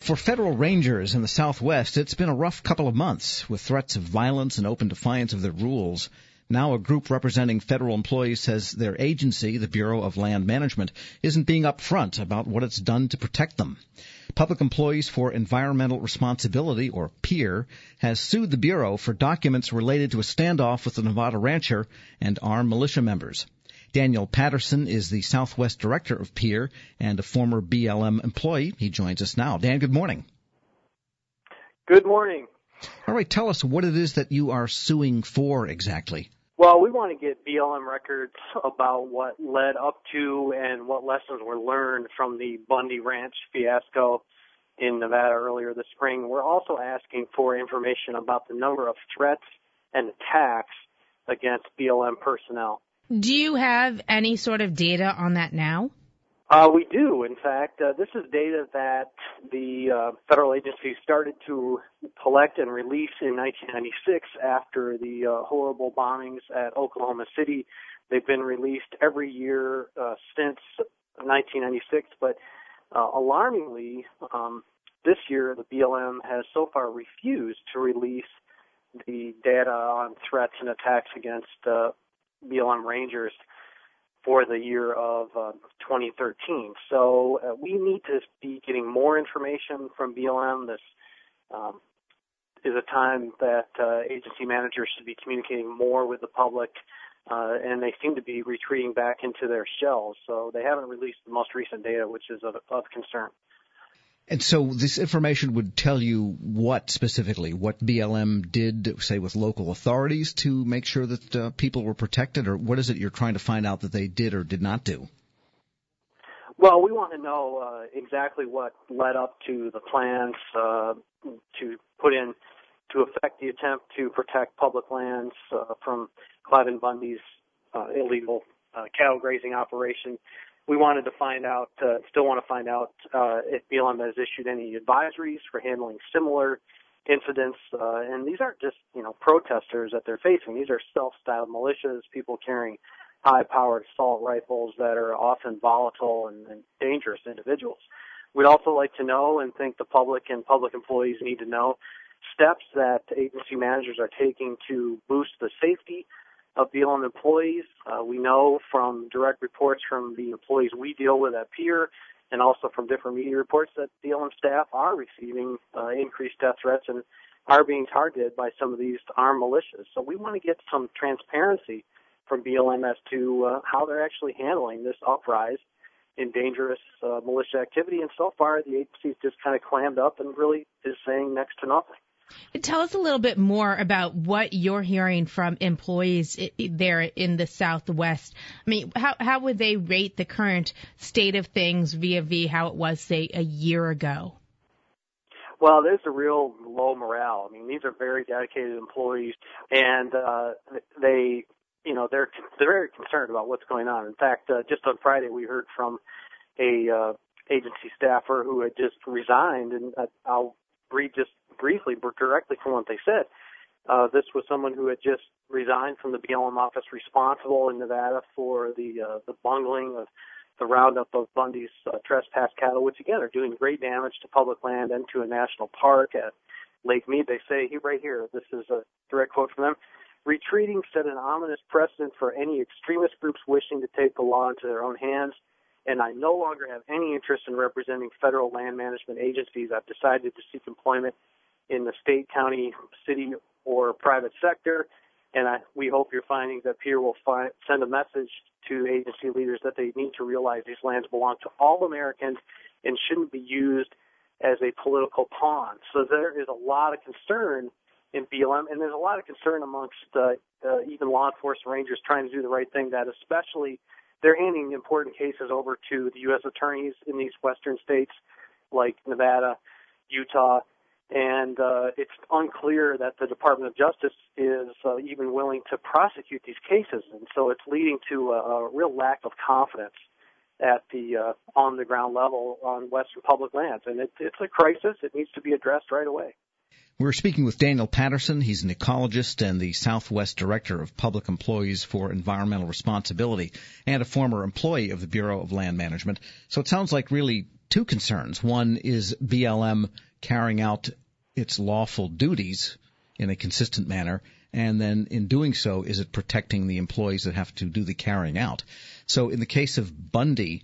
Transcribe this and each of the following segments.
For federal rangers in the Southwest, it's been a rough couple of months with threats of violence and open defiance of their rules. Now a group representing federal employees says their agency, the Bureau of Land Management, isn't being upfront about what it's done to protect them. Public Employees for Environmental Responsibility, or PEER, has sued the Bureau for documents related to a standoff with a Nevada rancher and armed militia members. Daniel Patterson is the Southwest Director of PEER and a former BLM employee. He joins us now. Dan, good morning. Good morning. All right, tell us what it is that you are suing for exactly. Well, we want to get BLM records about what led up to and what lessons were learned from the Bundy Ranch fiasco in Nevada earlier this spring. We're also asking for information about the number of threats and attacks against BLM personnel. Do you have any sort of data on that now? We do. In fact, this is data that the federal agency started to collect and release in 1996 after the horrible bombings at Oklahoma City. They've been released every year since 1996, but alarmingly, this year the BLM has so far refused to release the data on threats and attacks against BLM Rangers for the year of 2013. So we need to be getting more information from BLM. This is a time that agency managers should be communicating more with the public, and they seem to be retreating back into their shells. So they haven't released the most recent data, which is of concern. And so this information would tell you what specifically, what BLM did, say, with local authorities to make sure that people were protected, or what is it you're trying to find out that they did or did not do? Well, we want to know exactly what led up to the plans to put in to effect the attempt to protect public lands from Cliven Bundy's illegal cattle grazing operation. We wanted to find out, still want to find out if BLM has issued any advisories for handling similar incidents. And these aren't just, protesters that they're facing. These are self-styled militias, people carrying high-powered assault rifles that are often volatile and dangerous individuals. We'd also like to know, and think the public and public employees need to know, steps that agency managers are taking to boost the safety of BLM employees. We know from direct reports from the employees we deal with at PEER and also from different media reports that BLM staff are receiving increased death threats and are being targeted by some of these armed militias. So we want to get some transparency from BLM as to how they're actually handling this uprise in dangerous militia activity. And so far, the agency's just kind of clammed up and really is saying next to nothing. Tell us a little bit more about what you're hearing from employees there in the Southwest. I mean, how would they rate the current state of things vis-a-vis how it was, say, a year ago? Well, there's a real low morale. I mean, these are very dedicated employees, and they're very concerned about what's going on. In fact, just on Friday, we heard from a agency staffer who had just resigned, and I'll read just briefly, but directly from what they said. This was someone who had just resigned from the BLM office responsible in Nevada for the bungling of the roundup of Bundy's trespass cattle, which again are doing great damage to public land and to a national park at Lake Mead. They say right here, this is a direct quote from them: "Retreating set an ominous precedent for any extremist groups wishing to take the law into their own hands, and I no longer have any interest in representing federal land management agencies. I've decided to seek employment in the state, county, city, or private sector, and we hope your findings that PEER will send a message to agency leaders that they need to realize these lands belong to all Americans and shouldn't be used as a political pawn." So there is a lot of concern in BLM, and there's a lot of concern amongst even law enforcement rangers trying to do the right thing, that especially they're handing important cases over to the U.S. attorneys in these western states like Nevada, Utah, and it's unclear that the Department of Justice is even willing to prosecute these cases. And so it's leading to a real lack of confidence at the on-the-ground level on western public lands. And it's a crisis. It needs to be addressed right away. We're speaking with Daniel Patterson. He's an ecologist and the Southwest Director of Public Employees for Environmental Responsibility and a former employee of the Bureau of Land Management. So it sounds like really two concerns. One is BLM carrying out its lawful duties in a consistent manner, and then in doing so, is it protecting the employees that have to do the carrying out? So in the case of Bundy,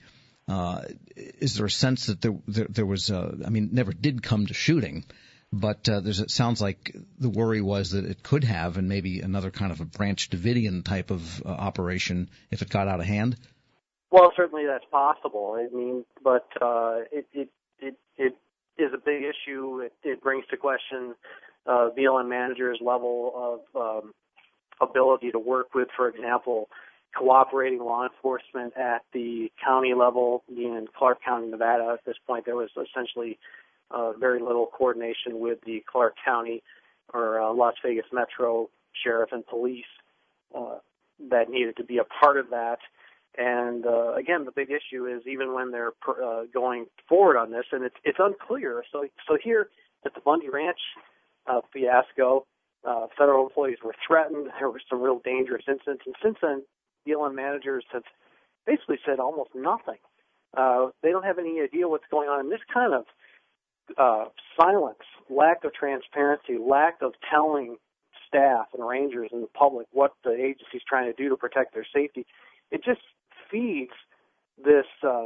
is there a sense that there was, never did come to shooting, but it sounds like the worry was that it could have, and maybe another kind of a Branch Davidian type of operation if it got out of hand? Well, certainly that's possible. I mean, but it is a big issue. It brings to question BLM managers' level of ability to work with, for example, cooperating law enforcement at the county level. In Clark County, Nevada, at this point, there was essentially very little coordination with the Clark County or Las Vegas Metro Sheriff and Police that needed to be a part of that. And again, the big issue is even when they're going forward on this, and it's unclear. So here at the Bundy Ranch fiasco, federal employees were threatened. There were some real dangerous incidents, and since then, BLM managers have basically said almost nothing. They don't have any idea what's going on. And this kind of silence, lack of transparency, lack of telling staff and rangers and the public what the agency's trying to do to protect their safety, it just feeds this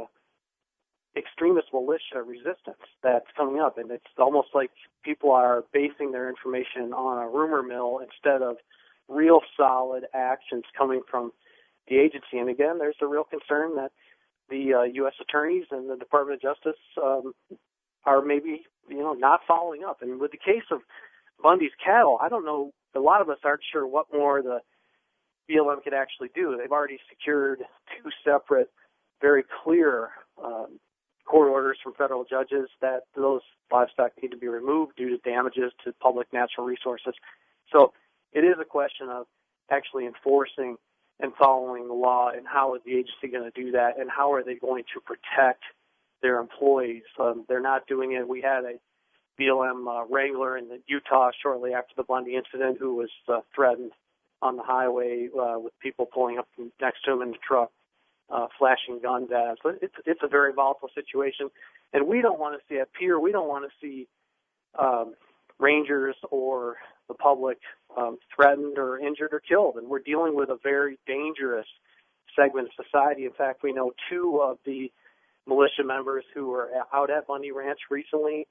extremist militia resistance that's coming up. And it's almost like people are basing their information on a rumor mill instead of real solid actions coming from the agency. And again, there's a real concern that the U.S. attorneys and the Department of Justice are maybe, not following up. And with the case of Bundy's cattle, I don't know, a lot of us aren't sure what more the BLM could actually do. They've already secured two separate, very clear court orders from federal judges that those livestock need to be removed due to damages to public natural resources. So it is a question of actually enforcing and following the law, and how is the agency going to do that, and how are they going to protect their employees? They're not doing it. We had a BLM wrangler in Utah shortly after the Bundy incident who was threatened on the highway with people pulling up next to him in the truck, flashing guns at him. So it's a very volatile situation, and we don't want to see, at Pier, we don't want to see rangers or the public threatened or injured or killed. And we're dealing with a very dangerous segment of society. In fact, we know two of the militia members who were out at Bundy Ranch recently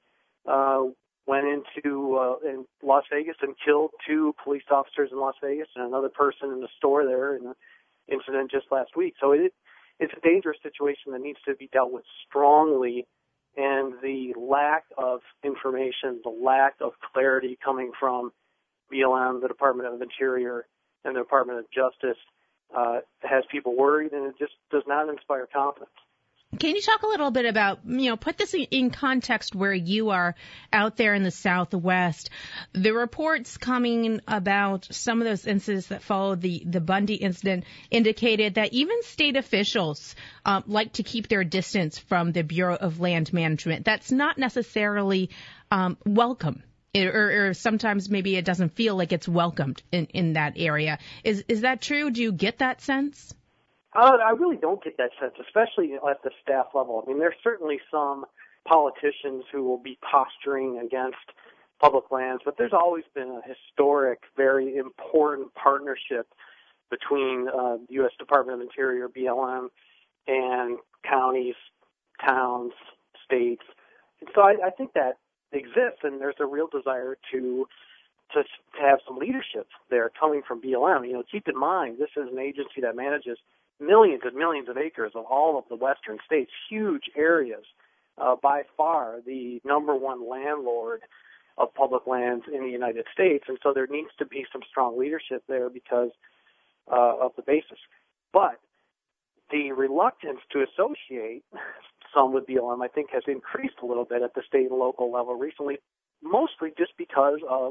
went into in Las Vegas and killed two police officers in Las Vegas and another person in the store there in an incident just last week. So it's a dangerous situation that needs to be dealt with strongly. And the lack of information, the lack of clarity coming from BLM, the Department of Interior, and the Department of Justice has people worried, and it just does not inspire confidence. Can you talk a little bit about, put this in context where you are out there in the Southwest? The reports coming about some of those incidents that followed the Bundy incident indicated that even state officials like to keep their distance from the Bureau of Land Management. That's not necessarily welcome. Or sometimes maybe it doesn't feel like it's welcomed in that area. Is that true? Do you get that sense? I really don't get that sense, especially at the staff level. I mean, there's certainly some politicians who will be posturing against public lands, but there's always been a historic, very important partnership between the U.S. Department of Interior, BLM, and counties, towns, states. And so I think that exists, and there's a real desire to have some leadership there coming from BLM. Keep in mind, this is an agency that manages millions and millions of acres of all of the western states, huge areas, by far the number one landlord of public lands in the United States. And so there needs to be some strong leadership there because of the basis. But the reluctance to associate some with BLM, I think, has increased a little bit at the state and local level recently, mostly just because of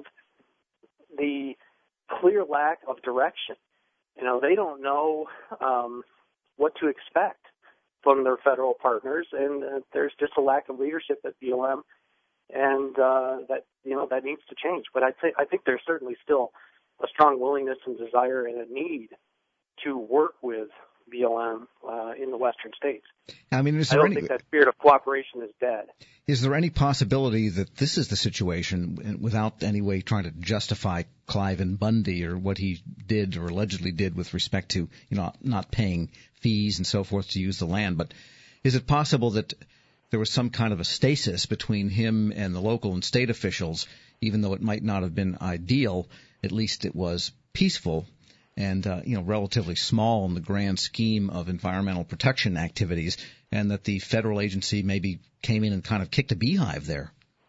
the clear lack of direction. They don't know what to expect from their federal partners, and there's just a lack of leadership at BLM, and that needs to change. But I think there's certainly still a strong willingness and desire and a need to work with BLM in the western states. I mean, I don't think that spirit of cooperation is dead. Is there any possibility that this is the situation, without any way trying to justify Cliven Bundy or what he did or allegedly did with respect to, not paying fees and so forth to use the land, but is it possible that there was some kind of a stasis between him and the local and state officials, even though it might not have been ideal, at least it was peaceful and relatively small in the grand scheme of environmental protection activities, and that the federal agency maybe came in and kind of kicked a beehive there?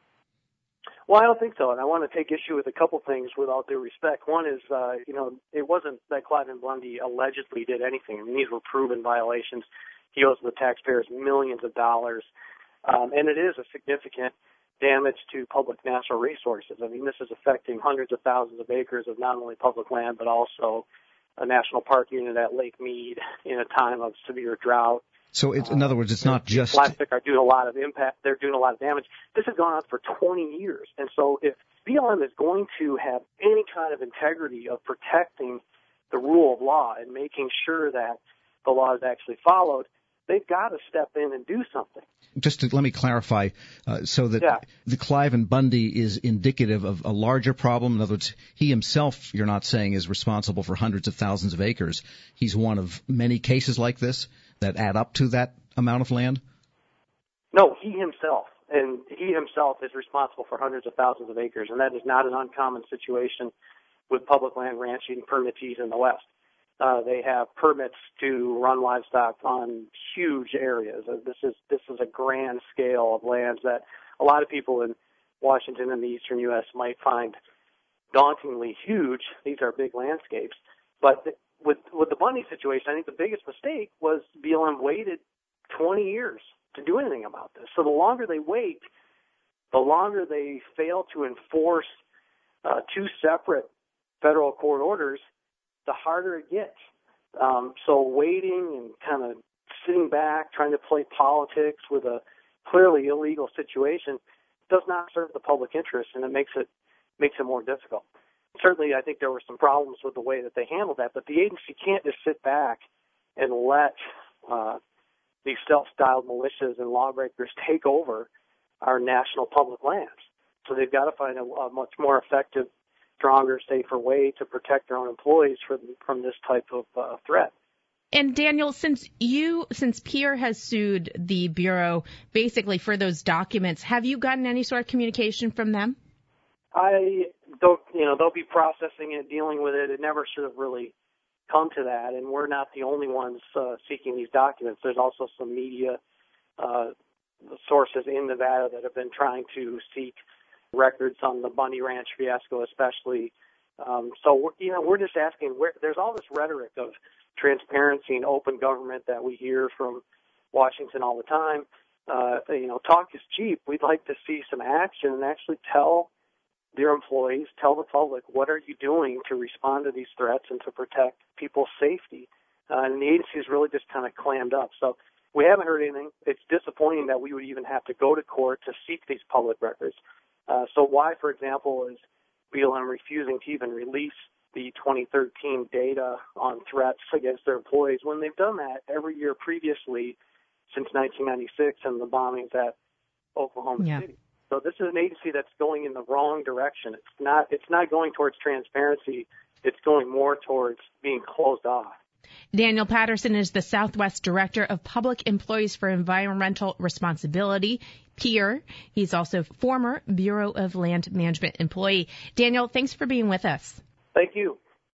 Well, I don't think so, and I want to take issue with a couple things with all due respect. One is, it wasn't that Cliven Bundy allegedly did anything. I mean, these were proven violations. He owes the taxpayers millions of dollars, and it is a significant damage to public natural resources. I mean, this is affecting hundreds of thousands of acres of not only public land, but also a national park unit at Lake Mead in a time of severe drought. So, in other words, it's not just... Plastic are doing a lot of impact. They're doing a lot of damage. This has gone on for 20 years. And so if BLM is going to have any kind of integrity of protecting the rule of law and making sure that the law is actually followed, they've got to step in and do something. Just to let me clarify, so that the Cliven Bundy is indicative of a larger problem. In other words, he himself, you're not saying, is responsible for hundreds of thousands of acres. He's one of many cases like this that add up to that amount of land? No, he himself is responsible for hundreds of thousands of acres, and that is not an uncommon situation with public land ranching permittees in the West. They have permits to run livestock on huge areas. This is a grand scale of lands that a lot of people in Washington and the eastern U.S. might find dauntingly huge. These are big landscapes. But with the Bundy situation, I think the biggest mistake was BLM waited 20 years to do anything about this. So the longer they wait, the longer they fail to enforce two separate federal court orders, the harder it gets. So waiting and kind of sitting back, trying to play politics with a clearly illegal situation does not serve the public interest, and it makes it more difficult. Certainly, I think there were some problems with the way that they handled that, but the agency can't just sit back and let these self-styled militias and lawbreakers take over our national public lands. So they've got to find a much more effective, stronger, safer way to protect their own employees from this type of threat. And Daniel, since Pierre has sued the Bureau basically for those documents, have you gotten any sort of communication from them? I don't, they'll be processing it, dealing with it. It never should have really come to that, and we're not the only ones seeking these documents. There's also some media sources in Nevada that have been trying to seek records on the Bundy Ranch fiasco, especially. So we're just asking. There's all this rhetoric of transparency and open government that we hear from Washington all the time. Talk is cheap. We'd like to see some action and actually tell their employees, tell the public, what are you doing to respond to these threats and to protect people's safety? And the agency is really just kind of clammed up. So we haven't heard anything. It's disappointing that we would even have to go to court to seek these public records. So why, for example, is BLM refusing to even release the 2013 data on threats against their employees when they've done that every year previously since 1996 and the bombings at Oklahoma City? So this is an agency that's going in the wrong direction. It's not going towards transparency. It's going more towards being closed off. Daniel Patterson is the Southwest Director of Public Employees for Environmental Responsibility, PEER. He's also former Bureau of Land Management employee. Daniel, thanks for being with us. Thank you.